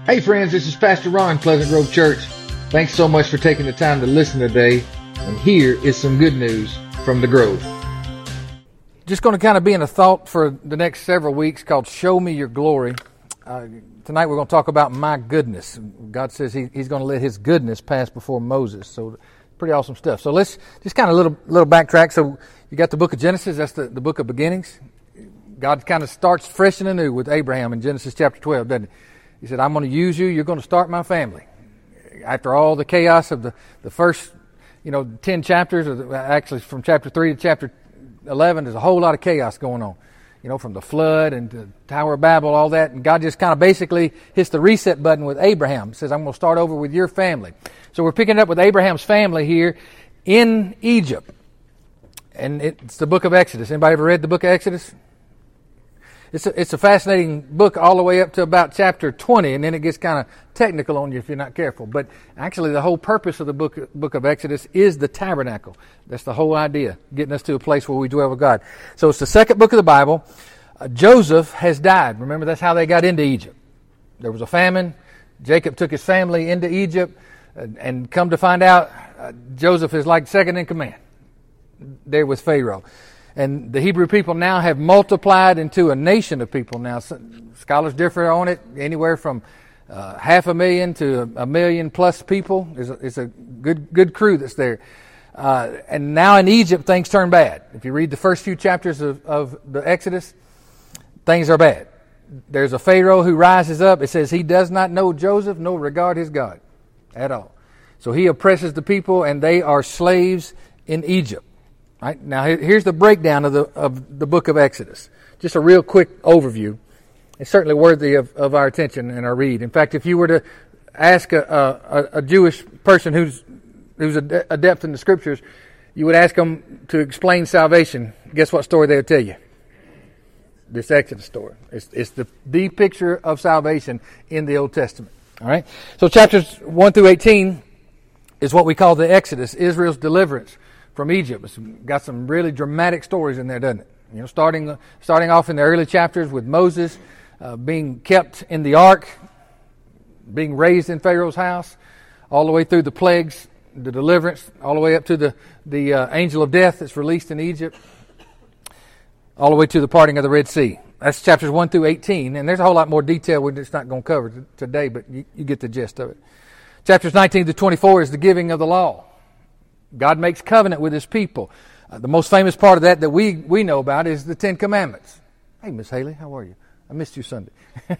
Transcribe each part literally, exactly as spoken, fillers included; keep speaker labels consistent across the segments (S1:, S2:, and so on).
S1: Hey friends, this is Pastor Ron, Pleasant Grove Church. Thanks so much for taking the time to listen today. And here is some good news from the Grove.
S2: Just going to kind of be in a thought for the next several weeks called Show Me Your Glory. Uh, tonight we're going to talk about my goodness. God says he, He's going to let His goodness pass before Moses. So pretty awesome stuff. So let's just kind of a little, little backtrack. So you got the book of Genesis. That's the, the book of beginnings. God kind of starts fresh and anew with Abraham in Genesis chapter twelve, doesn't He? He said, I'm going to use you. You're going to start my family. After all the chaos of the, the first, you know, ten chapters, or the, actually from chapter three to chapter eleven, there's a whole lot of chaos going on. You know, from the flood and the Tower of Babel, all that. And God just kind of basically hits the reset button with Abraham. He says, I'm going to start over with your family. So we're picking it up with Abraham's family here in Egypt. And it's the book of Exodus. Anybody ever read the book of Exodus? It's a, it's a fascinating book all the way up to about chapter twenty, and then it gets kind of technical on you if you're not careful. But actually the whole purpose of the book, book of Exodus is the tabernacle. That's the whole idea, getting us to a place where we dwell with God. So it's the second book of the Bible. Uh, Joseph has died. Remember, that's how they got into Egypt. There was a famine. Jacob took his family into Egypt, and, and come to find out, uh, Joseph is like second in command there with Pharaoh. And the Hebrew people now have multiplied into a nation of people now. Scholars differ on it, anywhere from uh, half a million to a million plus people. It's a, it's a good good crew that's there. Uh, and now in Egypt, things turn bad. If you read the first few chapters of, of the Exodus, things are bad. There's a Pharaoh who rises up. It says he does not know Joseph nor regard his God at all. So he oppresses the people, and they are slaves in Egypt. Right? Now, here's the breakdown of the of the book of Exodus. Just a real quick overview. It's certainly worthy of, of our attention and our read. In fact, if you were to ask a, a, a Jewish person who's who's adept in the Scriptures, you would ask them to explain salvation. Guess what story they would tell you? This Exodus story. It's, it's the, the picture of salvation in the Old Testament. All right. So chapters one through eighteen is what we call the Exodus, Israel's deliverance from Egypt. It's got some really dramatic stories in there, doesn't it? You know, starting starting off in the early chapters with Moses uh, being kept in the ark, being raised in Pharaoh's house, all the way through the plagues, the deliverance, all the way up to the the uh, angel of death that's released in Egypt, all the way to the parting of the Red Sea. That's chapters one through eighteen, and there's a whole lot more detail we're just not going to cover t- today, but you, you get the gist of it. Chapters nineteen to twenty-four is the giving of the law. God makes covenant with His people. Uh, the most famous part of that that we, we know about is the Ten Commandments. Hey, Miss Haley, how are you? I missed you Sunday.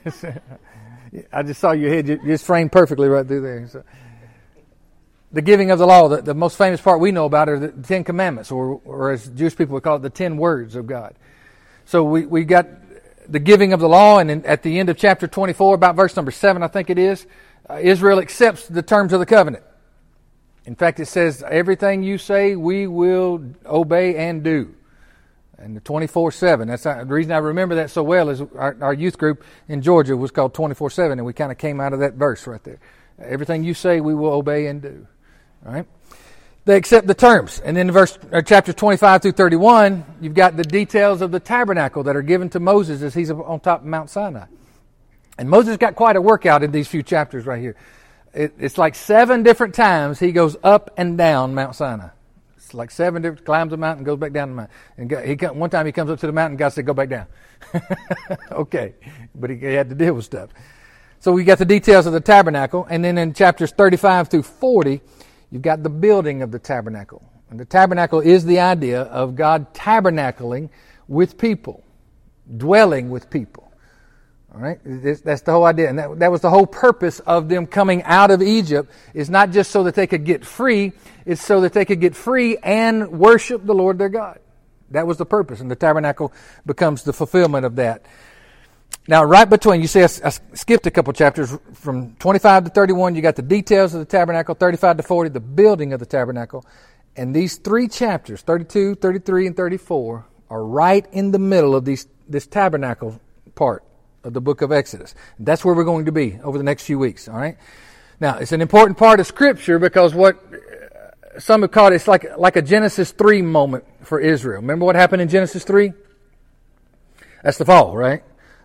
S2: I just saw your head. You just framed perfectly right through there. So, the giving of the law, the, the most famous part we know about are the Ten Commandments, or, or as Jewish people would call it, the Ten Words of God. So we, we got the giving of the law, and in, at the end of chapter twenty-four, about verse number seven, I think it is, uh, Israel accepts the terms of the covenant. In fact, it says, everything you say, we will obey and do. And the twenty-four seven, that's the reason I remember that so well is our, our youth group in Georgia was called twenty-four seven, and we kind of came out of that verse right there. Everything you say, we will obey and do. All right? They accept the terms. And then in verse, or chapter twenty-five through thirty-one, you've got the details of the tabernacle that are given to Moses as he's on top of Mount Sinai. And Moses got quite a workout in these few chapters right here. It, it's like seven different times he goes up and down Mount Sinai. It's like seven different, climbs the mountain, goes back down the mountain. And he one time he comes up to the mountain, God said, go back down. Okay. But he, he had to deal with stuff. So we got the details of the tabernacle. And then in chapters thirty-five through forty, you've got the building of the tabernacle. And the tabernacle is the idea of God tabernacling with people, dwelling with people. All right, that's the whole idea, and that, that was the whole purpose of them coming out of Egypt. Is not just so that they could get free; it's so that they could get free and worship the Lord their God. That was the purpose, and the tabernacle becomes the fulfillment of that. Now, right between, you see, I, I skipped a couple chapters from twenty-five to thirty-one. You got the details of the tabernacle. thirty-five to forty, the building of the tabernacle, and these three chapters, thirty-two, thirty-three, and thirty-four, are right in the middle of these this tabernacle part of the book of Exodus. That's where we're going to be over the next few weeks, all right? Now, it's an important part of Scripture because what some have called it, it's like, like a Genesis three moment for Israel. Remember what happened in Genesis three? That's the fall, right?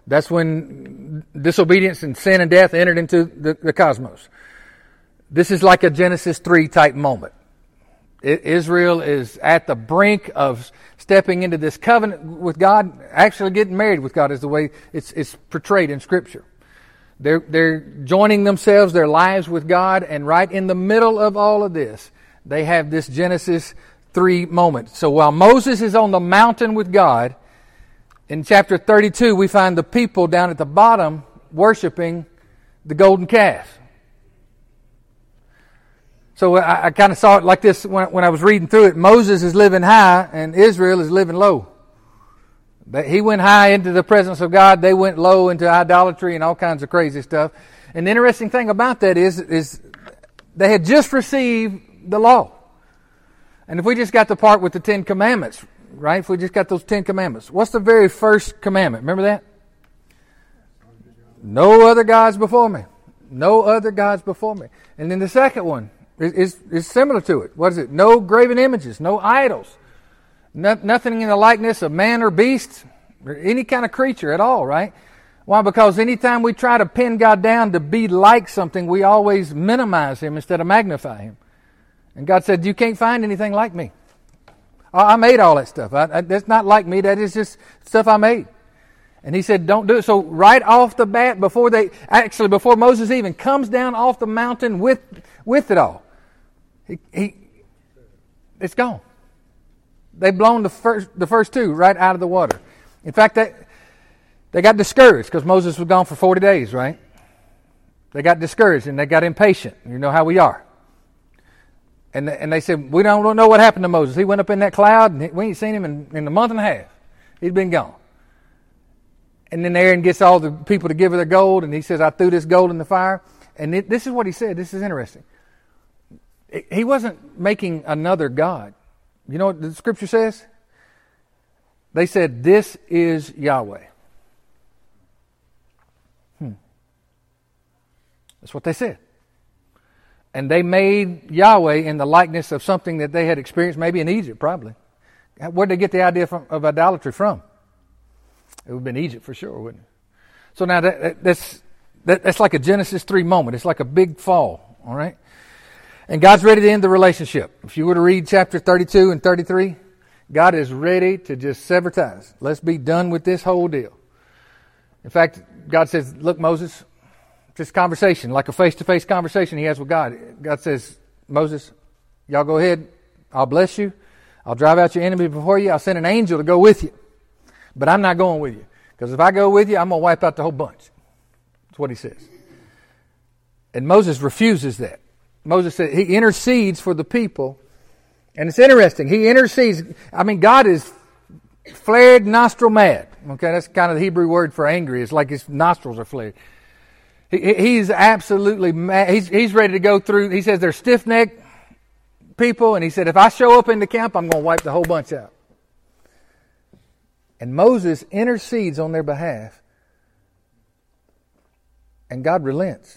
S2: That's when disobedience and sin and death entered into the, the cosmos. This is like a Genesis three type moment. It, Israel is at the brink of stepping into this covenant with God, actually getting married with God is the way it's, it's portrayed in Scripture. They're, they're joining themselves, their lives with God, and right in the middle of all of this, they have this Genesis three moment. So while Moses is on the mountain with God, in chapter thirty-two, we find the people down at the bottom worshiping the golden calf. So I, I kind of saw it like this when, when I was reading through it. Moses is living high and Israel is living low. He went high into the presence of God. They went low into idolatry and all kinds of crazy stuff. And the interesting thing about that is, is they had just received the law. And if we just got the part with the Ten Commandments, right? If we just got those Ten Commandments. What's the very first commandment? Remember that? No other gods before me. No other gods before me. And then the second one is, is, is similar to it. What is it? No graven images. No idols. No, nothing in the likeness of man or beast or any kind of creature at all, right? Why? Because anytime we try to pin God down to be like something, we always minimize Him instead of magnify Him. And God said, you can't find anything like me. I made all that stuff. I, I, that's not like me. That is just stuff I made. And He said, don't do it. So right off the bat, before they, actually before Moses even comes down off the mountain with, with it all, he, he, it's gone. They've blown the first, the first two right out of the water. In fact, they, they got discouraged because Moses was gone for forty days, right? They got discouraged and they got impatient. You know how we are. And and they said, we don't, don't know what happened to Moses. He went up in that cloud, and we ain't seen him in, in a month and a half. He's been gone. And then Aaron gets all the people to give her their gold, and he says, I threw this gold in the fire. And it, this is what he said. This is interesting. It, he wasn't making another god. You know what the Scripture says? They said, this is Yahweh. Hmm. That's what they said. And they made Yahweh in the likeness of something that they had experienced, maybe in Egypt, probably. Where did they get the idea from, of idolatry from? It would have been Egypt for sure, wouldn't it? So now that, that, that's, that, that's like a Genesis three moment. It's like a big fall, all right? And God's ready to end the relationship. If you were to read chapter thirty-two and thirty-three, God is ready to just sever ties. Let's be done with this whole deal. In fact, God says, look, Moses, this conversation, like a face-to-face conversation he has with God. God says, Moses, y'all go ahead. I'll bless you. I'll drive out your enemy before you. I'll send an angel to go with you. But I'm not going with you. Because if I go with you, I'm going to wipe out the whole bunch. That's what he says. And Moses refuses that. Moses said he intercedes for the people. And it's interesting. He intercedes. I mean, God is flared nostril mad. Okay, that's kind of the Hebrew word for angry. It's like his nostrils are flared. He, he's absolutely mad. He's, he's ready to go through. He says they're stiff-necked people. And he said, if I show up in the camp, I'm going to wipe the whole bunch out. And Moses intercedes on their behalf. And God relents.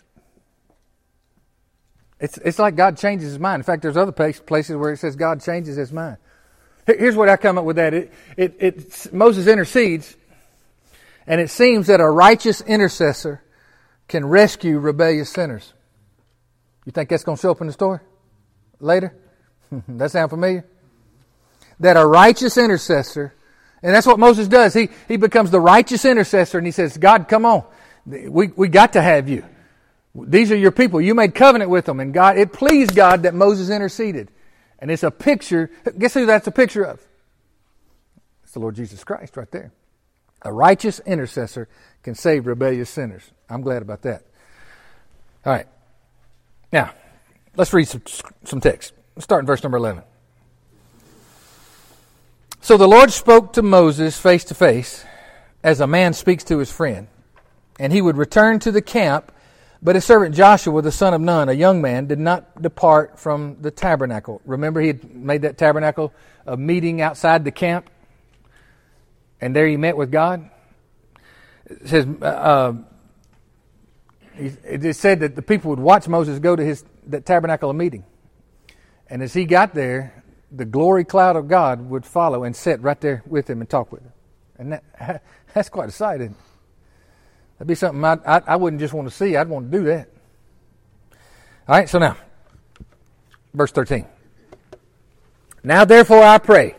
S2: It's it's like God changes his mind. In fact, there's other places where it says God changes his mind. Here's what I come up with that. It, it, it, Moses intercedes, and it seems that a righteous intercessor can rescue rebellious sinners. You think that's going to show up in the story later? That sound familiar? That a righteous intercessor, and that's what Moses does. He he becomes the righteous intercessor, and he says, God, come on. We we got to have you. These are your people. You made covenant with them. And God, it pleased God that Moses interceded. And it's a picture. Guess who that's a picture of? It's the Lord Jesus Christ right there. A righteous intercessor can save rebellious sinners. I'm glad about that. All right. Now, let's read some, some text. Let's start in verse number eleven. So the Lord spoke to Moses face to face as a man speaks to his friend. And he would return to the camp. But his servant Joshua, the son of Nun, a young man, did not depart from the tabernacle. Remember, he had made that tabernacle a meeting outside the camp, and there he met with God. It says, uh, it said that the people would watch Moses go to his that tabernacle meeting, and as he got there, the glory cloud of God would follow and sit right there with him and talk with him, and that, that's quite a sight, isn't it? That'd be something I, I, I wouldn't just want to see. I'd want to do that. All right, so now, verse thirteen. Now therefore I pray.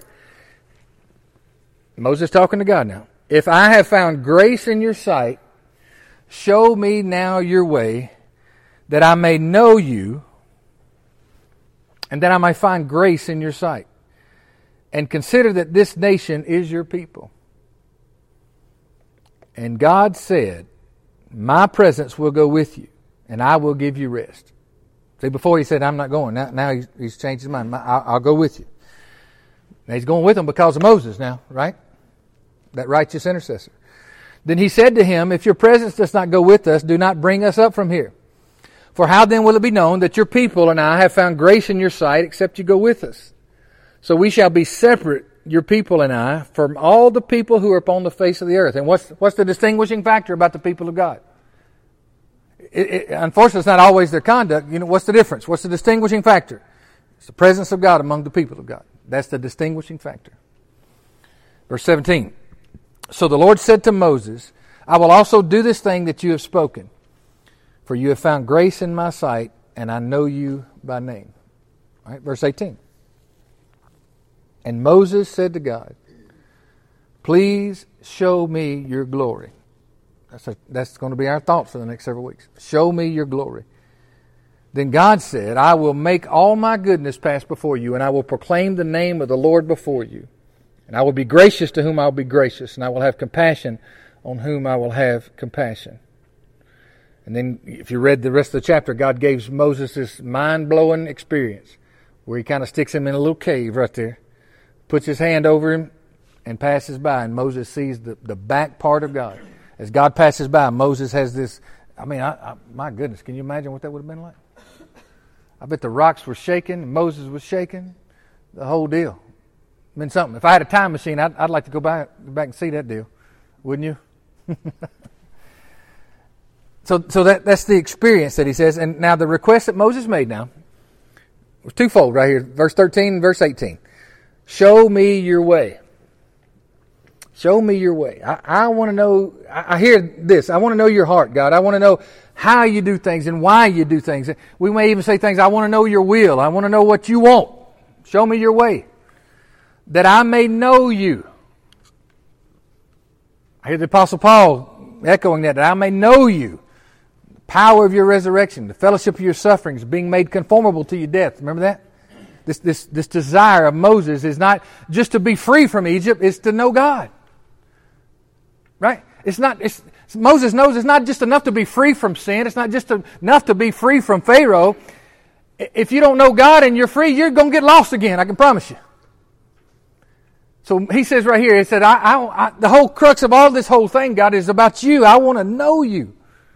S2: Moses talking to God now. If I have found grace in your sight, show me now your way, that I may know you, and that I may find grace in your sight. And consider that this nation is your people. And God said, my presence will go with you, and I will give you rest. See, before he said, I'm not going. Now, now he's, he's changed his mind. I'll, I'll go with you. Now he's going with them because of Moses now, right? That righteous intercessor. Then he said to him, if your presence does not go with us, do not bring us up from here. For how then will it be known that your people and I have found grace in your sight, except you go with us? So we shall be separate, your people and I, from all the people who are upon the face of the earth. And what's what's the distinguishing factor about the people of God? It, it, unfortunately, it's not always their conduct. You know, what's the difference? What's the distinguishing factor? It's the presence of God among the people of God. That's the distinguishing factor. Verse seventeen. So the Lord said to Moses, I will also do this thing that you have spoken, for you have found grace in my sight, and I know you by name. All right, verse eighteen. And Moses said to God, please show me your glory. That's, a, that's going to be our thought for the next several weeks. Show me your glory. Then God said, I will make all my goodness pass before you, and I will proclaim the name of the Lord before you. And I will be gracious to whom I will be gracious, and I will have compassion on whom I will have compassion. And then if you read the rest of the chapter, God gave Moses this mind-blowing experience where he kind of sticks him in a little cave right there, puts his hand over him, and passes by. And Moses sees the, the back part of God. As God passes by, Moses has this, I mean, I, I, my goodness, can you imagine what that would have been like? I bet the rocks were shaking, and Moses was shaking, the whole deal. I mean, something. If I had a time machine, I'd, I'd like to go back, go back and see that deal. Wouldn't you? so so that that's the experience that he says. And now the request that Moses made now was twofold right here. Verse thirteen and verse eighteen. Show me your way. Show me your way. I, I want to know, I, I hear this. I want to know your heart, God. I want to know how you do things and why you do things. We may even say things, I want to know your will. I want to know what you want. Show me your way, that I may know you. I hear the Apostle Paul echoing that, that I may know you. The power of your resurrection, the fellowship of your sufferings, being made conformable to your death. Remember that? This, this, this desire of Moses is not just to be free from Egypt, it's to know God. Right? It's not, it's, Moses knows it's not just enough to be free from sin. It's not just enough to be free from Pharaoh. If you don't know God and you're free, you're going to get lost again, I can promise you. So he says right here, he said, I, I, I, the whole crux of all this whole thing, God, is about you. I want to know you.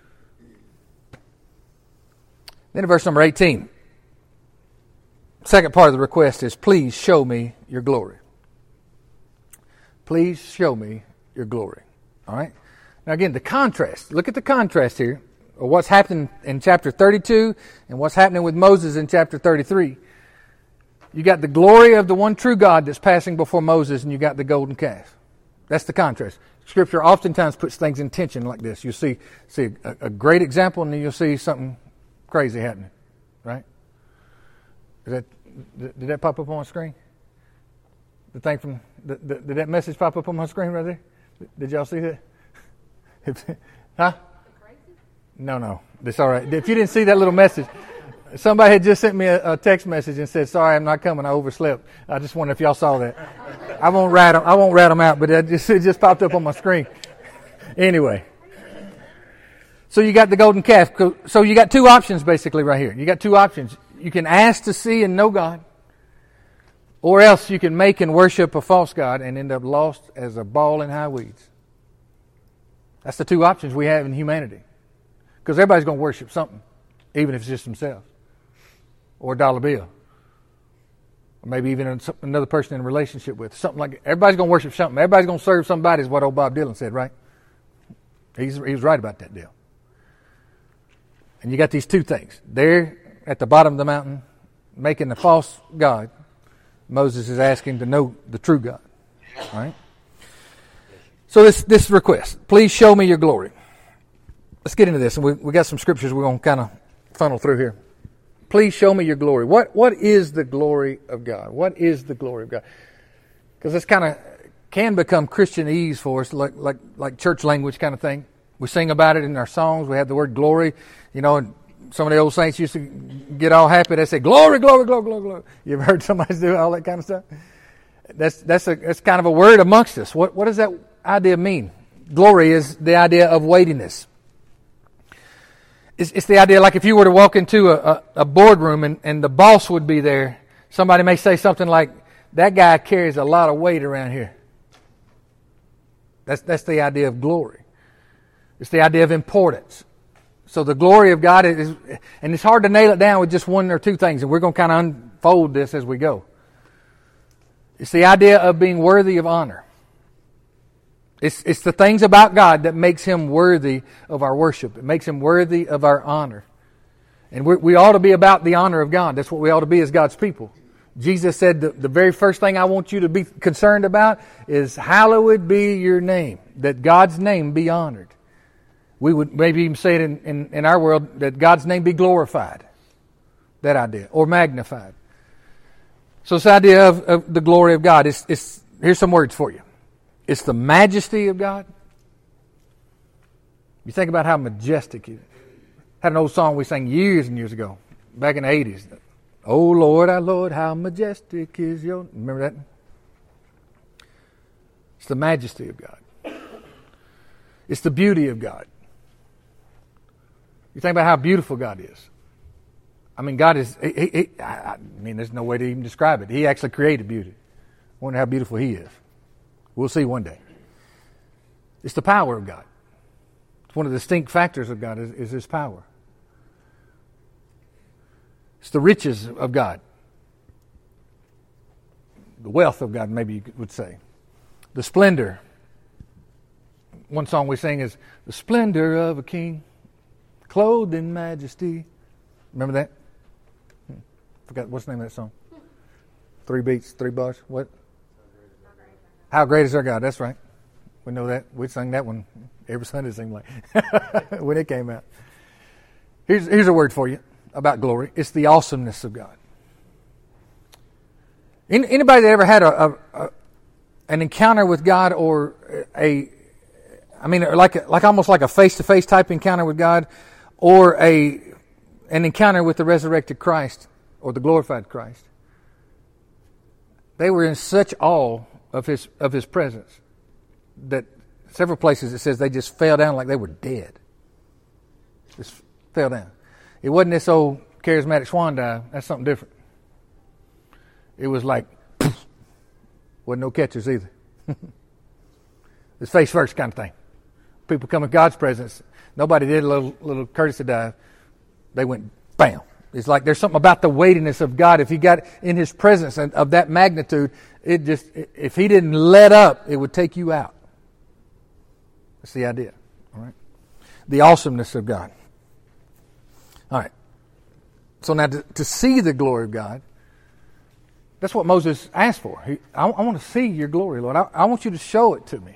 S2: Then in verse number eighteen, second part of the request is, please show me your glory. Please show me your glory. All right? Now again, the contrast. Look at the contrast here of what's happening in chapter thirty-two and what's happening with Moses in chapter thirty-three. You got the glory of the one true God that's passing before Moses, and you got the golden calf. That's the contrast. Scripture oftentimes puts things in tension like this. You'll see, see a, a great example, and then you'll see something crazy happening. Right? Is that, did that pop up on my screen? The thing from, the, the, did that message pop up on my screen right there? Did y'all see that? Huh? No, no. That's all right. If you didn't see that little message, somebody had just sent me a, a text message and said, sorry, I'm not coming. I overslept. I just wonder if y'all saw that. I won't rat them, I won't rat them out, but it just, it just popped up on my screen. Anyway. So you got the golden calf. So you got two options basically right here. You got two options. You can ask to see and know God, or else you can make and worship a false god and end up lost as a ball in high weeds. That's the two options we have in humanity. Because everybody's going to worship something, even if it's just themselves, or a dollar bill, or maybe even another person in a relationship with. Something like everybody's going to worship something. Everybody's going to serve somebody, is what old Bob Dylan said, right? He's he was right about that deal. And you got these two things. There at the bottom of the mountain, making the false god. Moses is asking to know the true God. All right? So this, this request, please show me your glory. let's get into this. And we we got some scriptures we're going to kind of funnel through here. Please show me your glory. What What is the glory of God? What is the glory of God? Because this kind of can become Christianese for us, like like like church language kind of thing. We sing about it in our songs. We have the word glory. You know, and some of the old saints used to get all happy. They say, glory, glory, glory, glory, glory. You ever heard somebody do all that kind of stuff? That's that's a that's kind of a word amongst us. What what does that idea mean? Glory is the idea of weightiness. It's, it's the idea like if you were to walk into a, a, a boardroom and, and the boss would be there, somebody may say something like, that guy carries a lot of weight around here. That's that's the idea of glory. It's the idea of importance. So the glory of God is, and it's hard to nail it down with just one or two things, and we're going to kind of unfold this as we go. It's the idea of being worthy of honor. It's it's the things about God that makes Him worthy of our worship. It makes Him worthy of our honor. And we we ought to be about the honor of God. That's what we ought to be as God's people. Jesus said the, the very first thing I want you to be concerned about is hallowed be your name, that God's name be honored. We would maybe even say it in, in, in our world, that God's name be glorified. That idea. Or magnified. So this idea of, of the glory of God, it's, it's, here's some words for you. It's the majesty of God. You think about how majestic He is. Had an old song we sang years and years ago, back in the eighties. Oh Lord, our Lord, how majestic is your... Remember that? It's the majesty of God. It's the beauty of God. You think about how beautiful God is. I mean, God is... He, he, he, I mean, there's no way to even describe it. He actually created beauty. I wonder how beautiful He is. We'll see one day. It's the power of God. It's one of the distinct factors of God is, is His power. It's the riches of God. The wealth of God, maybe you would say. The splendor. One song we sing is, the splendor of a king, clothed in majesty. Remember that? Forgot what's the name of that song? Three beats, three bars. What? How great is our God? That's right. We know that. We sang that one every Sunday, it seemed like, when it came out. Here's, here's a word for you about glory. It's the awesomeness of God. Anybody that ever had a, a, a an encounter with God, or a, I mean, like a, like almost like a face-to-face type encounter with God, or a an encounter with the resurrected Christ or the glorified Christ, they were in such awe of his of His presence that several places it says they just fell down like they were dead. Just fell down. It wasn't this old charismatic swan dive. That's something different. It was like, poof, wasn't no catchers either. It's face first kind of thing. People come in God's presence. Nobody did a little, little courtesy dive. They went bam. It's like there's something about the weightiness of God. If He got in His presence and of that magnitude, it just, if He didn't let up, it would take you out. That's the idea. All right. The awesomeness of God. All right. So now to, to see the glory of God, that's what Moses asked for. He, I, I want to see your glory, Lord. I, I want you to show it to me.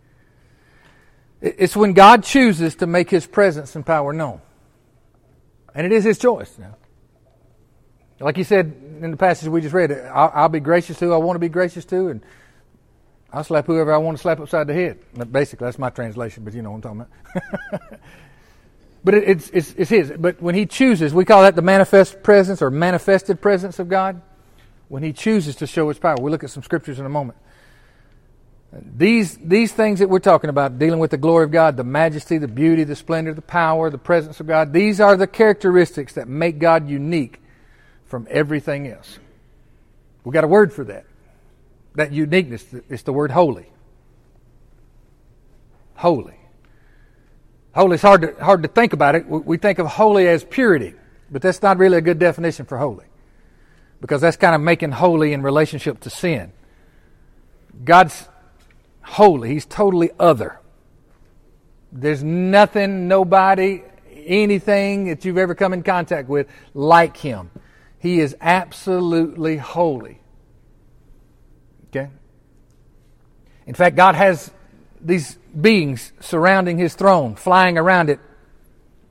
S2: It, it's when God chooses to make His presence and power known. And it is His choice now. Like He said in the passage we just read, I'll, I'll be gracious to who I want to be gracious to, and I'll slap whoever I want to slap upside the head. Basically, that's my translation, but you know what I'm talking about. But it, it's, it's, it's His. But when He chooses, we call that the manifest presence or manifested presence of God. When He chooses to show His power. We'll look at some scriptures in a moment. These, these things that we're talking about, dealing with the glory of God, the majesty, the beauty, the splendor, the power, the presence of God, these are the characteristics that make God unique from everything else. We've got a word for that. That uniqueness is the word holy. Holy. Holy is hard to, hard to think about it. We think of holy as purity, but that's not really a good definition for holy, because that's kind of making holy in relationship to sin. God's holy. He's totally other. There's nothing, nobody, anything that you've ever come in contact with like Him. He is absolutely holy. Okay? In fact, God has these beings surrounding His throne, flying around it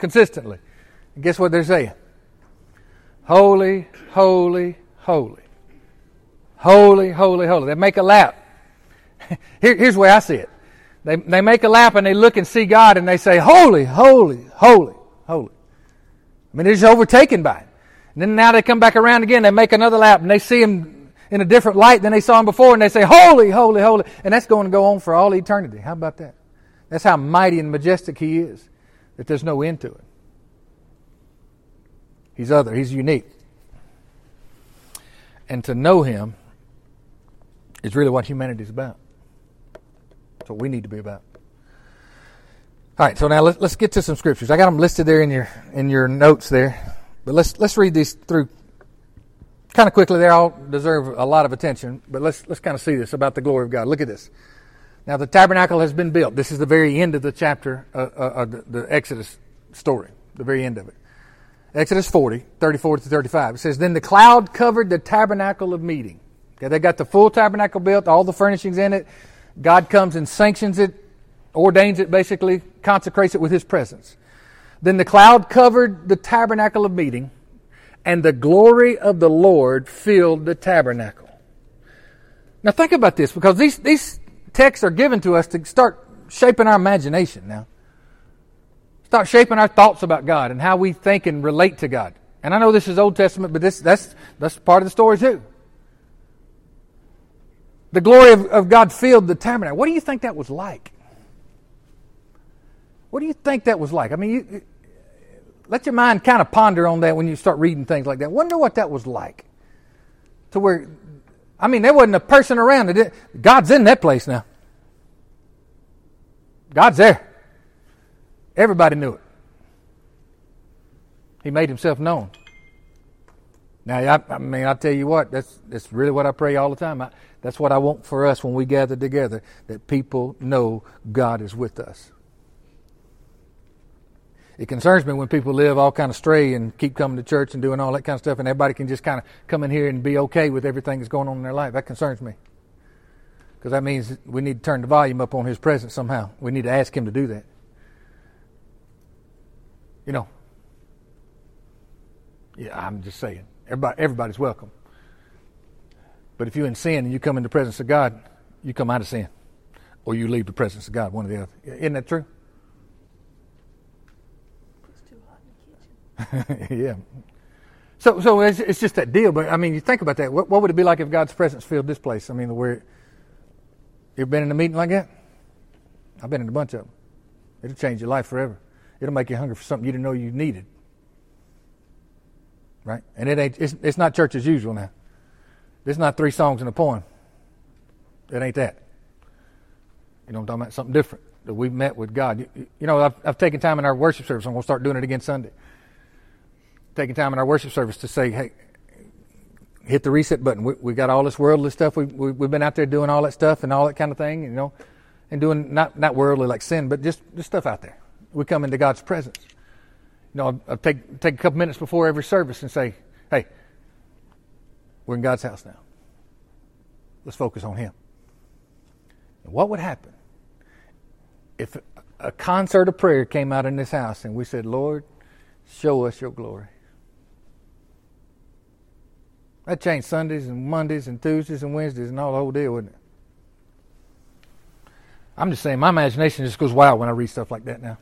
S2: consistently. And guess what they're saying? Holy, holy, holy. Holy, holy, holy. They make a lap. Here, here's the way I see it. They, they make a lap and they look and see God and they say, holy, holy, holy, holy. I mean, they're just overtaken by it. And then now they come back around again, they make another lap and they see Him in a different light than they saw Him before and they say, holy, holy, holy. And that's going to go on for all eternity. How about that? That's how mighty and majestic He is, that there's no end to it. He's other. He's unique. And to know Him is really what humanity is about. That's what we need to be about. All right, so now let's, let's get to some scriptures. I got them listed there in your in your notes there. But let's let's read these through kind of quickly. They all deserve a lot of attention. But let's let's kind of see this about the glory of God. Look at this. Now the tabernacle has been built. This is the very end of the chapter, uh, uh, uh, the, the Exodus story, the very end of it. Exodus forty, thirty-four to thirty-five. It says, then the cloud covered the tabernacle of meeting. Okay, they got the full tabernacle built, all the furnishings in it. God comes and sanctions it, ordains it basically, consecrates it with His presence. Then the cloud covered the tabernacle of meeting, and the glory of the Lord filled the tabernacle. Now think about this, because these, these texts are given to us to start shaping our imagination now. Start shaping our thoughts about God and how we think and relate to God. And I know this is Old Testament, but this that's that's part of the story too. The glory of, of God filled the tabernacle. What do you think that was like? What do you think that was like? I mean, you, you, let your mind kind of ponder on that when you start reading things like that. Wonder what that was like. To where, I mean, there wasn't a person around. It, God's in that place now. God's there. Everybody knew it. He made Himself known. Now, I, I mean, I tell you what, that's that's really what I pray all the time. I, that's what I want for us when we gather together, that people know God is with us. It concerns me when people live all kind of stray and keep coming to church and doing all that kind of stuff, and everybody can just kind of come in here and be okay with everything that's going on in their life. That concerns me. Because that means we need to turn the volume up on His presence somehow. We need to ask Him to do that. You know, yeah, I'm just saying, everybody, everybody's welcome. But if you're in sin and you come in the presence of God, you come out of sin. Or you leave the presence of God, one or the other. Isn't that true?
S3: It's too hot in the kitchen.
S2: Yeah. So so it's, it's just that deal. But, I mean, you think about that. What, what would it be like if God's presence filled this place? I mean, where, you ever been in a meeting like that? I've been in a bunch of them. It'll change your life forever. It'll make you hungry for something you didn't know you needed. Right? And it ain't, it's, it's not church as usual now. It's not three songs and a poem. It ain't that. You know, I'm talking about something different. That we've met with God. You, you know, I've, I've taken time in our worship service. I'm going to start doing it again Sunday. Taking time in our worship service to say, hey, hit the reset button. We, we got all this worldly stuff. We, we, we've been out there doing all that stuff and all that kind of thing, you know, and doing not, not worldly like sin, but just, just stuff out there. We come into God's presence. You know, I'll take, take a couple minutes before every service and say, hey, we're in God's house now. Let's focus on Him. And what would happen if a concert of prayer came out in this house and we said, Lord, show us your glory? That changed Sundays and Mondays and Tuesdays and Wednesdays and all the whole deal, wouldn't it? I'm just saying, my imagination just goes wild when I read stuff like that now.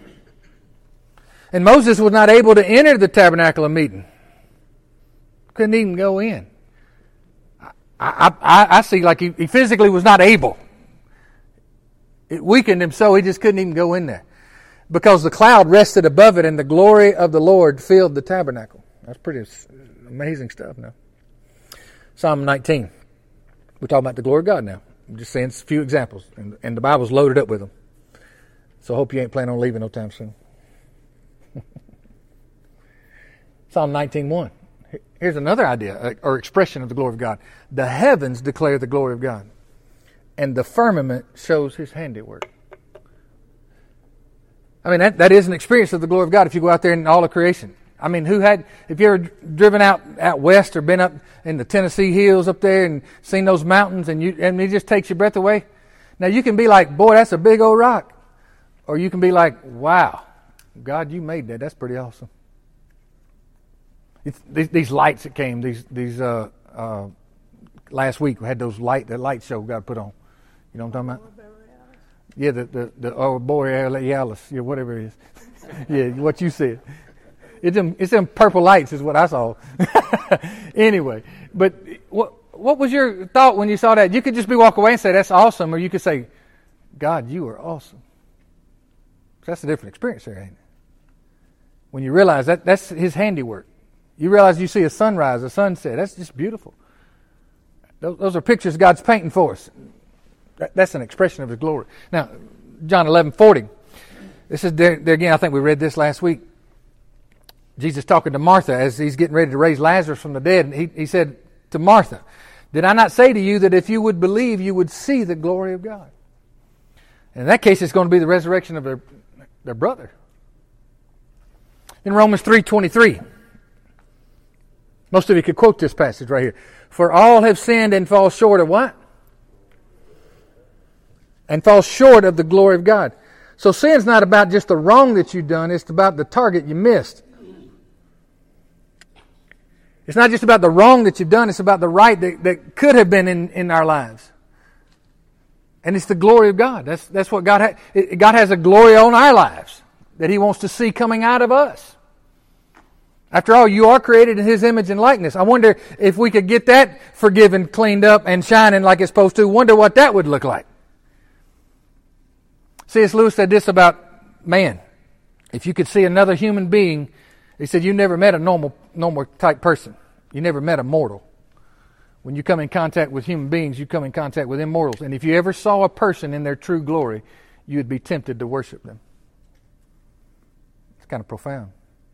S2: And Moses was not able to enter the tabernacle of meeting. Couldn't even go in. I, I, I see like he, he physically was not able. It weakened him so he just couldn't even go in there. Because the cloud rested above it and the glory of the Lord filled the tabernacle. That's pretty amazing stuff now. Psalm nineteen. We're talking about the glory of God now. I'm just saying a few examples. And, and the Bible's loaded up with them. So I hope you ain't planning on leaving no time soon. Psalm nineteen one. Here's another idea or expression of the glory of God. The heavens declare the glory of God, and the firmament shows His handiwork. I mean, that, that is an experience of the glory of God if you go out there in all of creation. I mean, who had, if you ever driven out, out west or been up in the Tennessee hills up there and seen those mountains and you and it just takes your breath away. Now you can be like, boy, that's a big old rock. Or you can be like, wow, God, you made that. That's pretty awesome. It's, these, these lights that came, these these uh, uh, last week we had those light that light show God put on. You know what I'm talking about? Yeah, the the the oh, Borealis, yeah, whatever it is. Yeah, what you said. It's them, it's them purple lights is what I saw. Anyway, but what what was your thought when you saw that? You could just be walk away and say that's awesome, or you could say, God, you are awesome. That's a different experience there, ain't it? When you realize that that's His handiwork. You realize you see a sunrise, a sunset. That's just beautiful. Those, those are pictures God's painting for us. That, that's an expression of His glory. Now, John eleven forty. This is there, there again. I think we read this last week. Jesus talking to Martha as He's getting ready to raise Lazarus from the dead. And he, he said to Martha, "Did I not say to you that if you would believe, you would see the glory of God?" And in that case, it's going to be the resurrection of their, their brother. In Romans three twenty-three, most of you could quote this passage right here. For all have sinned and fall short of what? And fall short of the glory of God. So sin's not about just the wrong that you've done, it's about the target you missed. It's not just about the wrong that you've done, it's about the right that, that could have been in, in our lives. And it's the glory of God. That's that's what God has. God has a glory on our lives that He wants to see coming out of us. After all, you are created in His image and likeness. I wonder if we could get that forgiven, cleaned up, and shining like it's supposed to. Wonder what that would look like. C S Lewis said this about man. If you could see another human being, he said, you never met a normal, normal type person. You never met a mortal. When you come in contact with human beings, you come in contact with immortals. And if you ever saw a person in their true glory, you would be tempted to worship them. It's kind of profound.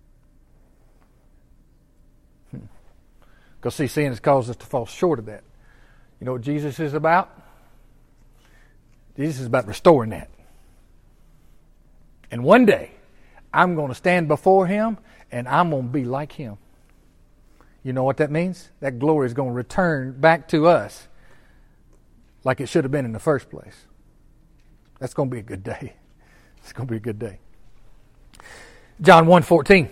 S2: Because see, sin has caused us to fall short of that. You know what Jesus is about? Jesus is about restoring that. And one day, I'm going to stand before Him and I'm going to be like Him. You know what that means? That glory is going to return back to us like it should have been in the first place. That's going to be a good day. It's going to be a good day. John one fourteen.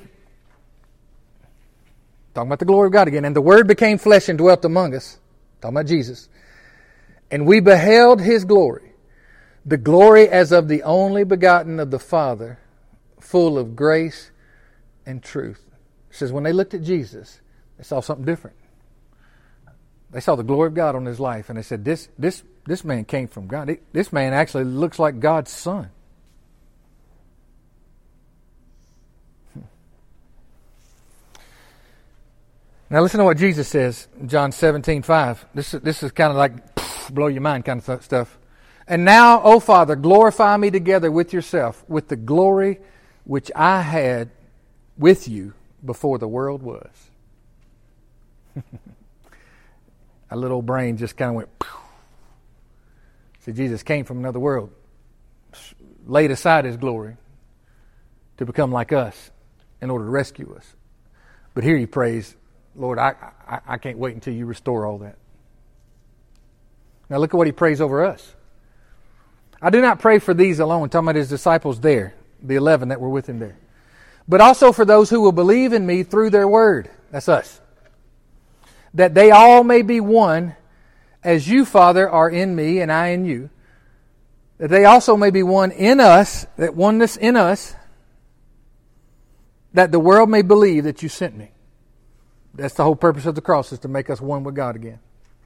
S2: Talking about the glory of God again. And the Word became flesh and dwelt among us. Talking about Jesus. And we beheld His glory. The glory as of the only begotten of the Father, full of grace and truth. It says when they looked at Jesus, they saw something different. They saw the glory of God on His life, and they said, this this this man came from God. This man actually looks like God's Son. Now listen to what Jesus says in John seventeen five. This, this is kind of like pff, blow your mind kind of stuff. And now, O Father, glorify me together with yourself, with the glory which I had with you before the world was. Our little brain just kind of went, Phew. See, Jesus came from another world, laid aside His glory to become like us in order to rescue us. But here He prays, Lord, I, I, I can't wait until you restore all that. Now look at what He prays over us. I do not pray for these alone, talking about His disciples there, the eleven that were with Him there, but also for those who will believe in me through their word. That's us. That they all may be one, as you, Father, are in me and I in you. That they also may be one in us, that oneness in us, that the world may believe that you sent me. That's the whole purpose of the cross, is to make us one with God again.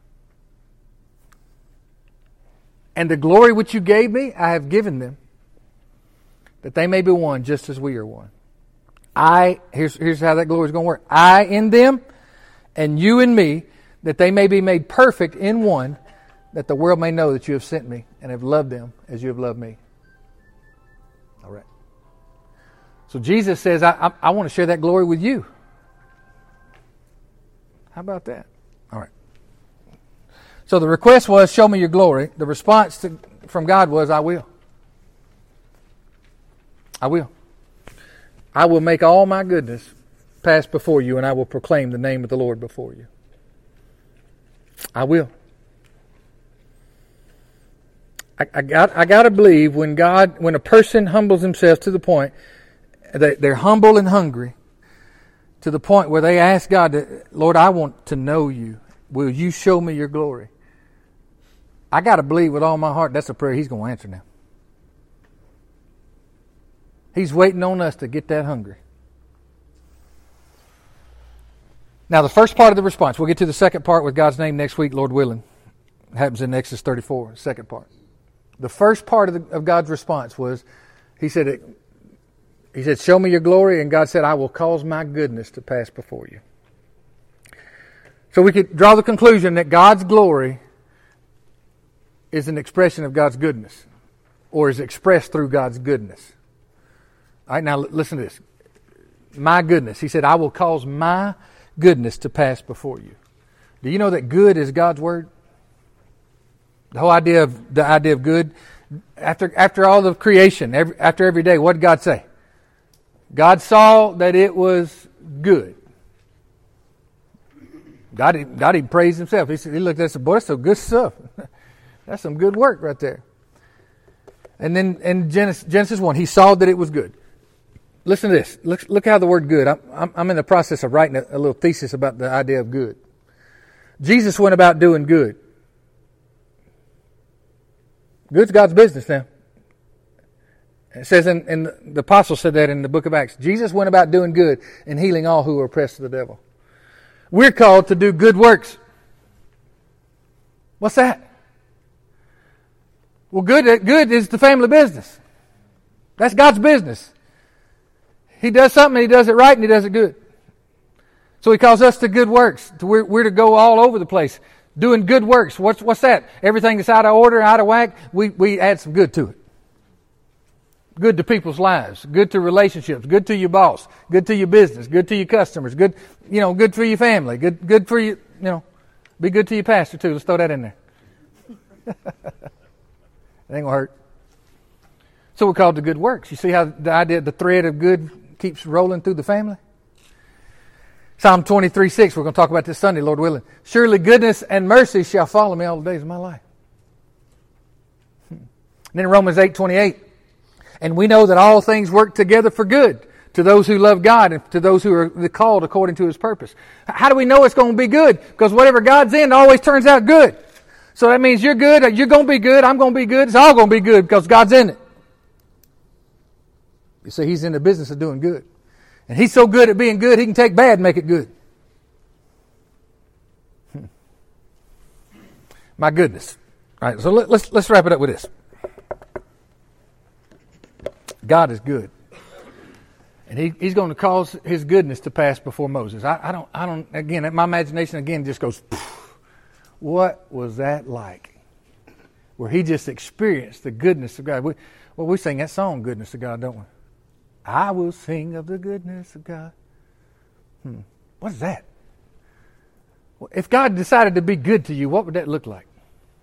S2: And the glory which you gave me, I have given them, that they may be one just as we are one. I, here's, here's how that glory is going to work. I in them, and you in me, that they may be made perfect in one, that the world may know that you have sent me and have loved them as you have loved me. All right. So Jesus says, I, I, I want to share that glory with you. How about that? All right. So the request was, show me your glory. The response to, from God was, I will. I will. I will make all my goodness pass before you, and I will proclaim the name of the Lord before you. I will. I, I got I got to believe when God, when a person humbles himself to the point they, they're humble and hungry to the point where they ask God, to, Lord, I want to know you. Will you show me your glory? I got to believe with all my heart that's a prayer He's going to answer now. He's waiting on us to get that hungry. Now, the first part of the response, we'll get to the second part with God's name next week, Lord willing. It happens in Exodus thirty-four, second part. The first part of, the, of God's response was, He said, it, He said, show me your glory, and God said, I will cause my goodness to pass before you. So we could draw the conclusion that God's glory is an expression of God's goodness, or is expressed through God's goodness. All right, now listen to this. My goodness. He said, I will cause my goodness to pass before you. Do you know that good is God's word? The whole idea of the idea of good, after after all of creation, every, after every day, what did God say? God saw that it was good. God, God even praised Himself. He, said, he looked at us and said, boy, that's some good stuff. That's some good work right there. And then in Genesis, Genesis one, He saw that it was good. Listen to this. Look, look how the word good. I'm, I'm, I'm in the process of writing a, a little thesis about the idea of good. Jesus went about doing good. Good's God's business now. It says, in, in the, the apostle said that in the book of Acts. Jesus went about doing good and healing all who were oppressed of the devil. We're called to do good works. What's that? Well, good, good is the family business. That's God's business. He does something and He does it right and He does it good. So He calls us to good works. We're, we're to go all over the place doing good works. What's what's that? Everything that's out of order, out of whack, we, we add some good to it. Good to people's lives, good to relationships, good to your boss, good to your business, good to your customers, good, you know, good for your family, good good for you, you know, be good to your pastor too. Let's throw that in there. It ain't gonna hurt. So we're called to good works. You see how the idea, the thread of good keeps rolling through the family? Psalm twenty-three six, we're going to talk about this Sunday, Lord willing. Surely goodness and mercy shall follow me all the days of my life. And then in Romans eight twenty-eight, and we know that all things work together for good to those who love God and to those who are called according to His purpose. How do we know it's going to be good? Because whatever God's in always turns out good. So that means you're good, you're going to be good, I'm going to be good, it's all going to be good because God's in it. You see, He's in the business of doing good. And He's so good at being good, He can take bad and make it good. Hmm. My goodness. All right, so let, let's let's wrap it up with this. God is good, and he, He's going to cause His goodness to pass before Moses. I, I don't, I don't. Again, my imagination again just goes. What was that like? Where he just experienced the goodness of God. We, well, we sing that song, "Goodness of God," don't we? I will sing of the goodness of God. Hmm. What is that? Well, if God decided to be good to you, what would that look like?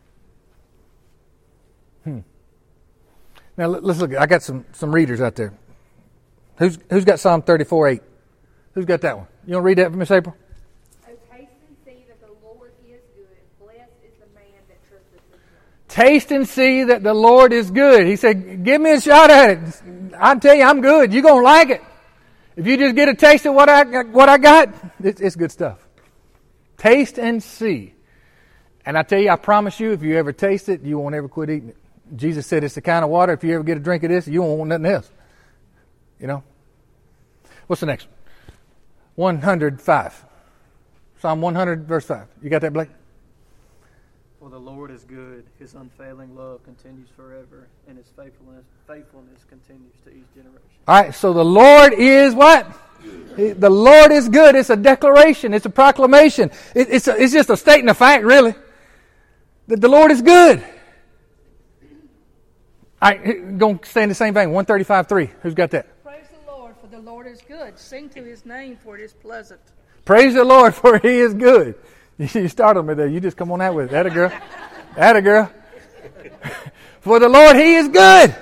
S2: Hmm. Now let's look. I got some, some readers out there. Who's who's got Psalm thirty-four eight? Who's got that one? You want to read that for Miss April?
S3: Oh, taste and see that the Lord is good. Blessed is the man that trusteth in Him.
S2: Taste and see that the Lord is good. He said, give me a shot at it. I tell you, I'm good. You're going to like it. If you just get a taste of what I what I got, it's, it's good stuff. Taste and see. And I tell you, I promise you, if you ever taste it, you won't ever quit eating it. Jesus said it's the kind of water, if you ever get a drink of this, you won't want nothing else. You know? What's the next one? one oh five. Psalm one hundred, verse five. You got that, Blake?
S4: For the Lord is good, His unfailing love continues forever, and His faithfulness faithfulness continues to each generation.
S2: All right, so the Lord is what? Good. The Lord is good. It's a declaration. It's a proclamation. It, it's, a, it's just a statement of fact, really, that the Lord is good. All right, going to stay in the same vein. one thirty-five three. Who's got that?
S3: Praise the Lord, for the Lord is good. Sing to His name, for it is pleasant.
S2: Praise the Lord, for He is good. You startled me there. You just come on out with it. That a girl. That a girl. For the Lord, He is good.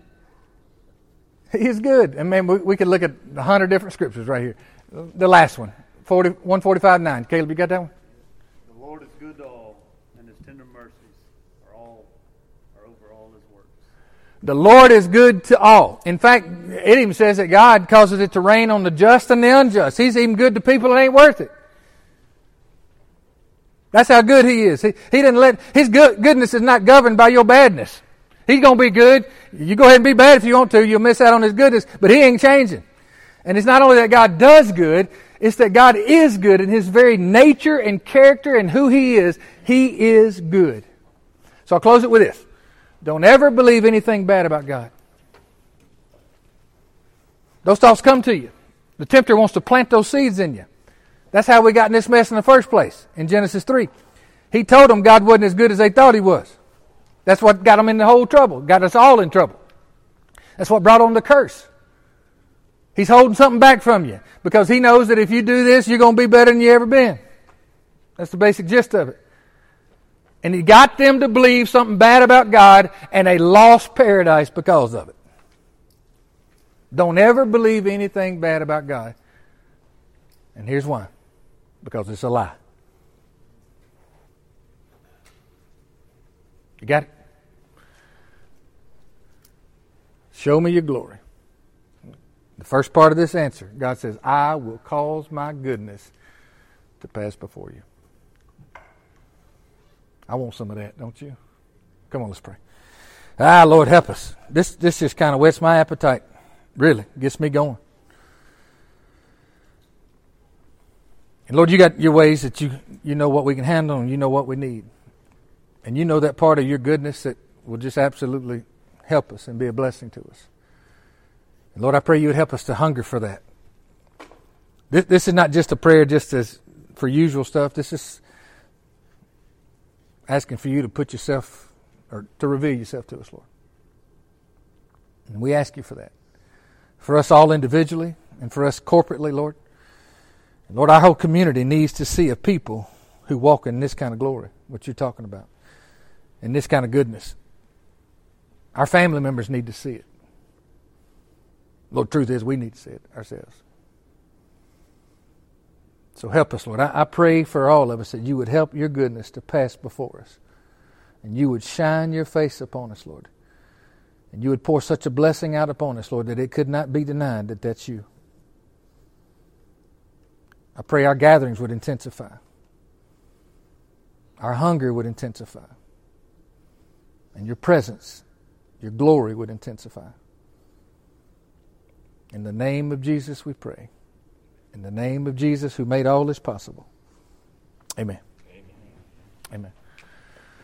S2: He is good. And man, we, we could look at a hundred different scriptures right here. The last one, forty, one forty-five nine. Caleb, you got that one?
S4: The Lord is good to all, and His tender mercies are all are over all His works.
S2: The Lord is good to all. In fact, it even says that God causes it to rain on the just and the unjust. He's even good to people that ain't worth it. That's how good He is. He, he didn't let, His good, goodness is not governed by your badness. He's going to be good. You go ahead and be bad if you want to. You'll miss out on His goodness. But He ain't changing. And it's not only that God does good, it's that God is good in His very nature and character and who He is. He is good. So I'll close it with this. Don't ever believe anything bad about God. Those thoughts come to you. The tempter wants to plant those seeds in you. That's how we got in this mess in the first place, in Genesis three. He told them God wasn't as good as they thought He was. That's what got them in the whole trouble, got us all in trouble. That's what brought on the curse. He's holding something back from you because He knows that if you do this, you're going to be better than you ever been. That's the basic gist of it. And He got them to believe something bad about God, and they lost paradise because of it. Don't ever believe anything bad about God. And here's why. Because it's a lie. You got it? Show me your glory. The first part of this answer, God says, I will cause my goodness to pass before you. I want some of that, don't you? Come on, let's pray. Ah, Lord, help us. This this just kind of whets my appetite. Really, gets me going. And Lord, you got your ways that you, you know what we can handle and you know what we need. And you know that part of your goodness that will just absolutely help us and be a blessing to us. And Lord, I pray you would help us to hunger for that. This, this is not just a prayer just as for usual stuff. This is asking for you to put yourself, or to reveal yourself to us, Lord. And we ask you for that. For us all individually and for us corporately, Lord. And Lord, our whole community needs to see a people who walk in this kind of glory, what you're talking about, and this kind of goodness. Our family members need to see it. Lord, truth is we need to see it ourselves. So help us, Lord. I, I pray for all of us that you would help your goodness to pass before us. And you would shine your face upon us, Lord. And you would pour such a blessing out upon us, Lord, that it could not be denied that that's you. I pray our gatherings would intensify. Our hunger would intensify. And your presence, your glory would intensify. In the name of Jesus we pray. In the name of Jesus who made all this possible. Amen. Amen. Amen.